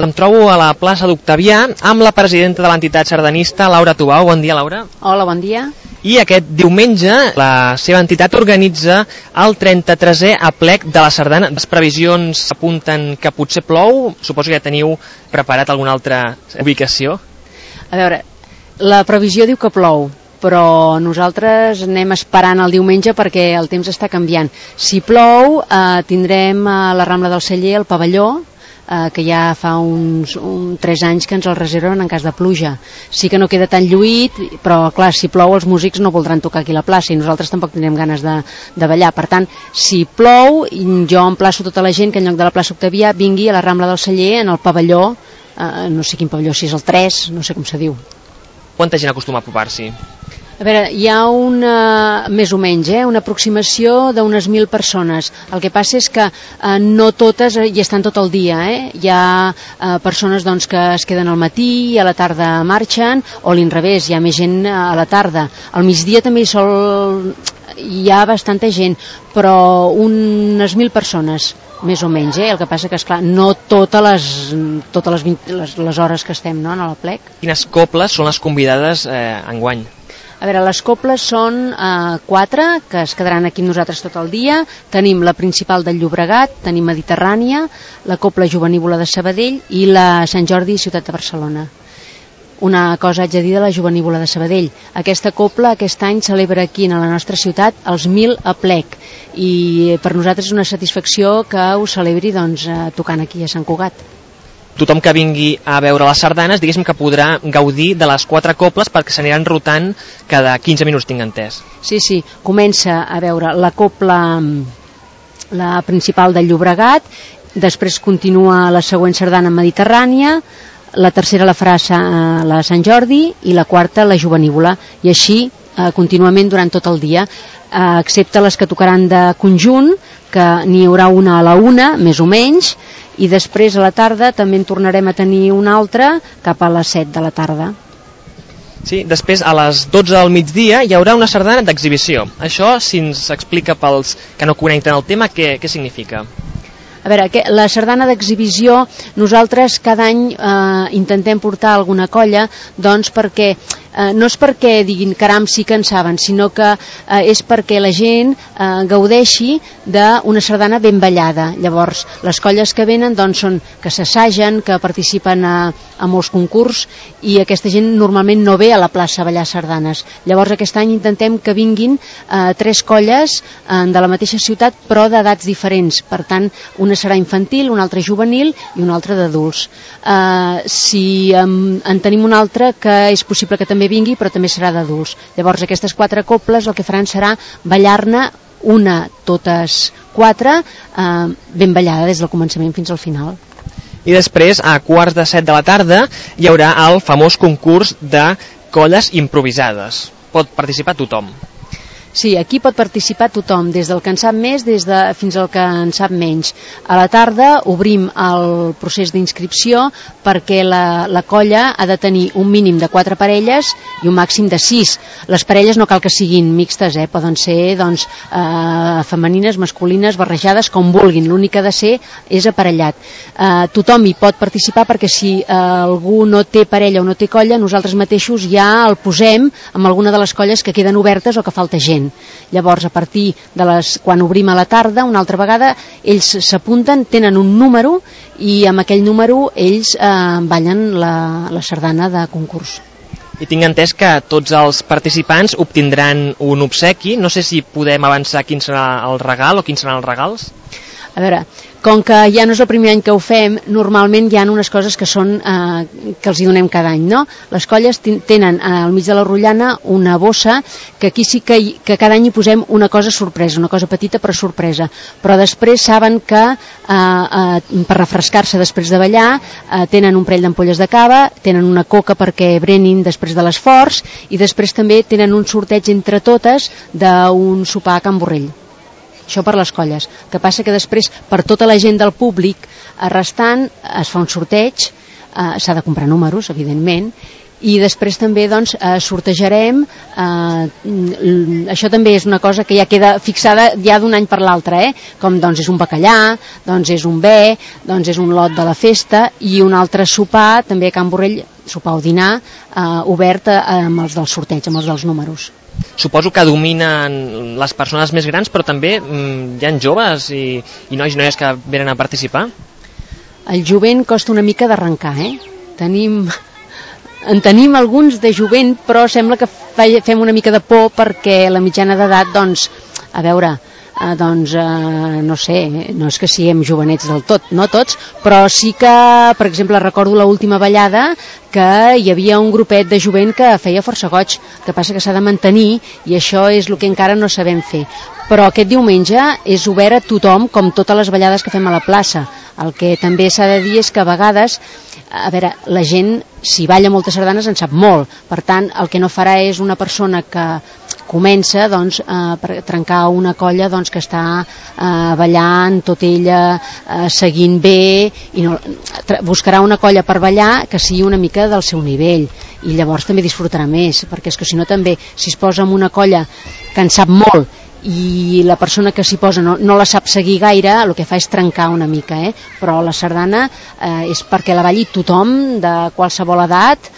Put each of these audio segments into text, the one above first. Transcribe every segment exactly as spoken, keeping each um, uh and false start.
Em trobo a la plaça d'Octavià amb la presidenta de l'entitat sardanista, Laura Tubau. Bon dia, Laura. Hola, bon dia. I aquest diumenge la seva entitat organitza el trenta-tresè aplec de la sardana. Les previsions apunten que potser plou. Suposo que ja teniu preparat alguna altra ubicació. A veure, la previsió diu que plou, però nosaltres anem esperant el diumenge perquè el temps està canviant. Si plou, eh, tindrem a la Rambla del Celler el pavelló, eh, que ja fa uns un, tres anys que ens el reserven en cas de pluja. Sí que no queda tan lluït, però clar, si plou els músics no voldran tocar aquí a la plaça i nosaltres tampoc tindrem ganes de, de ballar. Per tant, si plou, jo emplaço tota la gent que en lloc de la plaça Octavià vingui a la Rambla del Celler en el pavelló, eh, no sé quin pavelló, si és el tres, no sé com se diu. Quanta gent acostuma a apropar-s'hi? A veure, hi ha una, més o menys, eh, una aproximació d'unes mil persones. El que passa és que eh, no totes hi estan tot el dia. Eh? Hi ha eh, persones doncs, que es queden al matí i a la tarda marxen, o a l'inrevés, hi ha més gent a la tarda. Al migdia també hi, sol, hi ha bastanta gent, però unes mil persones, més o menys. Eh? El que passa que, esclar, no totes les, totes les, vint, les, les hores que estem, no?, en el plec. Quines coples són les convidades eh, enguany? A veure, les coples són eh, quatre, que es quedaran aquí amb nosaltres tot el dia. Tenim la principal del Llobregat, tenim Mediterrània, la copla Jovenívola de Sabadell i la Sant Jordi Ciutat de Barcelona. Una cosa haig de dir de la Jovenívola de Sabadell. Aquesta copla aquest any celebra aquí a la nostra ciutat els mil aplec i per nosaltres és una satisfacció que ho celebri doncs, eh, tocant aquí a Sant Cugat. Tothom que vingui a veure les sardanes, diguéssim que podrà gaudir de les quatre coples perquè s'aniran rotant cada quinze minuts, tinc entès. Sí, sí, comença a veure la copla, la principal del Llobregat, després continua la següent sardana Mediterrània, la tercera la farà la Sant Jordi i la quarta la Jovenívola, i així eh, contínuament durant tot el dia, eh, excepte les que tocaran de conjunt, que n'hi haurà una a la una, més o menys, i després a la tarda també en tornarem a tenir una altra cap a les set de la tarda. Sí, després a les dotze del migdia hi haurà una sardana d'exhibició. Això, si ens explica pels que no connecten el tema, què, què significa? A veure, la sardana d'exhibició, nosaltres cada any eh, intentem portar alguna colla, doncs perquè, eh, no és perquè diguin caram sí que en saben, sinó que eh, és perquè la gent eh, gaudeixi d'una sardana ben ballada. Llavors, les colles que venen doncs, són que s'assagen, que participen a, a molts concurs, i aquesta gent normalment no ve a la plaça a ballar sardanes. Llavors aquest any intentem que vinguin eh, tres colles eh, de la mateixa ciutat però d'edats diferents. Per tant, una una serà infantil, una altra juvenil i una altra d'adults. Uh, si um, en tenim una altra que és possible que també vingui, però també serà d'adults. Llavors aquestes quatre coples el que faran serà ballar-ne una, totes quatre, uh, ben ballada des del començament fins al final. I després, a quarts de set de la tarda, hi haurà el famós concurs de colles improvisades. Pot participar tothom. Sí, aquí pot participar tothom, des del que en sap més des de, fins al que en sap menys. A la tarda obrim el procés d'inscripció perquè la, la colla ha de tenir un mínim de quatre parelles i un màxim de sis. Les parelles no cal que siguin mixtes, eh? Poden ser doncs, eh, femenines, masculines, barrejades, com vulguin. L'únic que ha de ser és aparellat. Eh, tothom hi pot participar perquè si eh, algú no té parella o no té colla, nosaltres mateixos ja el posem amb alguna de les colles que queden obertes o que falta gent. Llavors, a partir de les, quan obrim a la tarda, una altra vegada, ells s'apunten, tenen un número i amb aquell número ells eh, ballen la, la sardana de concurs. I tinc entès que tots els participants obtindran un obsequi. No sé si podem avançar quin serà el regal o quins seran els regals. A veure, com que ja no és el primer any que ho fem, normalment hi ha unes coses que són eh, que els hi donem cada any, no? Les colles tenen al mig de la rotllana una bossa que aquí sí que, hi, que cada any hi posem una cosa sorpresa, una cosa petita però sorpresa, però després saben que eh, eh, per refrescar-se després de ballar eh, tenen un parell d'ampolles de cava, tenen una coca perquè brenin després de l'esforç i després també tenen un sorteig entre totes d'un sopar a Can Borrell. Això per les colles. El que passa que després per tota la gent del públic restant es fa un sorteig, eh, s'ha de comprar números evidentment, i després també doncs, eh, sortejarem, eh, això també és una cosa que ja queda fixada ja d'un any per l'altre, eh? Com doncs és un bacallà, doncs és un bé, doncs és un lot de la festa i un altre sopar, també a Can Borrell, sopar o dinar, eh, obert eh, amb els del sorteig, amb els dels números. Suposo que dominen les persones més grans, però també mm, hi ha joves i, i nois i noies que venen a participar? El jovent costa una mica d'arrencar, eh? Tenim... En tenim alguns de jovent, però sembla que fem una mica de por perquè la mitjana d'edat, doncs, a veure, eh, doncs, eh, no sé, no és que siguem jovenets del tot, no tots, però sí que, per exemple, recordo l'última ballada que hi havia un grupet de jovent que feia força goig, que passa que s'ha de mantenir i això és el que encara no sabem fer. Però aquest diumenge és obert a tothom, com totes les ballades que fem a la plaça. El que també s'ha de dir és que a vegades, a veure, la gent, si balla moltes sardanes, en sap molt. Per tant, el que no farà és una persona que comença doncs, a trencar una colla doncs, que està eh, ballant, tot ella eh, seguint bé, i no, buscarà una colla per ballar que sigui una mica del seu nivell, i llavors també disfrutarà més, perquè és que si no també, si es posa en una colla que en sap molt i la persona que s'hi posa no, no la sap seguir gaire, el que fa és trencar una mica, eh? Però la sardana eh, és perquè la balli tothom de qualsevol edat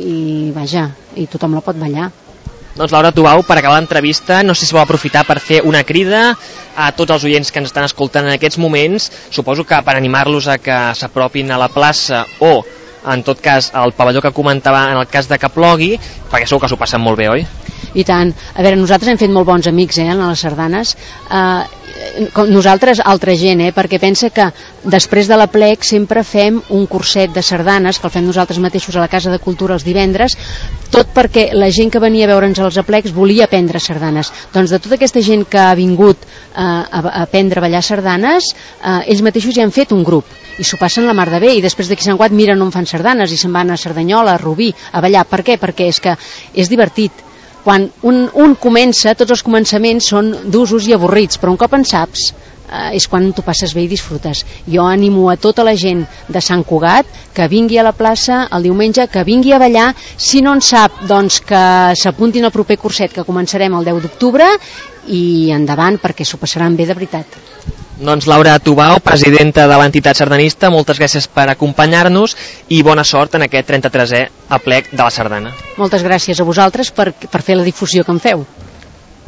i vaja, i tothom la pot ballar. Doncs Laura Tubau, per acabar l'entrevista, no sé si vol aprofitar per fer una crida a tots els oients que ens estan escoltant en aquests moments, suposo que per animar-los a que s'apropin a la plaça o, en tot cas, al pavelló que comentava en el cas de que plogui, perquè segur que s'ho passen molt bé, oi? I tant. A veure, nosaltres hem fet molt bons amics eh, en les sardanes. Eh, nosaltres, altra gent, eh, perquè pensa que després de l'aplec sempre fem un curset de sardanes, que el fem nosaltres mateixos a la Casa de Cultura els divendres, tot perquè la gent que venia a veure'ns als aplecs volia aprendre sardanes. Doncs de tota aquesta gent que ha vingut eh, a, a aprendre a ballar sardanes, eh, ells mateixos ja han fet un grup i s'ho passen la mar de bé, i després d'aquí Sant Cugat miren on fan sardanes i se'n van a Cerdanyola, a Rubí, a ballar. Per què? Perquè és que és divertit. Quan un, un comença, tots els començaments són d'usos i avorrits, però un cop en saps eh, és quan t'ho passes bé i disfrutes. Jo animo a tota la gent de Sant Cugat que vingui a la plaça el diumenge, que vingui a ballar. Si no en sap, doncs que s'apuntin al proper curset, que començarem el deu d'octubre, i endavant, perquè s'ho passaran bé de veritat. Doncs Laura Tubau, presidenta de l'entitat sardanista, moltes gràcies per acompanyar-nos i bona sort en aquest trenta-tresè aplec de la sardana. Moltes gràcies a vosaltres per, per fer la difusió que em feu.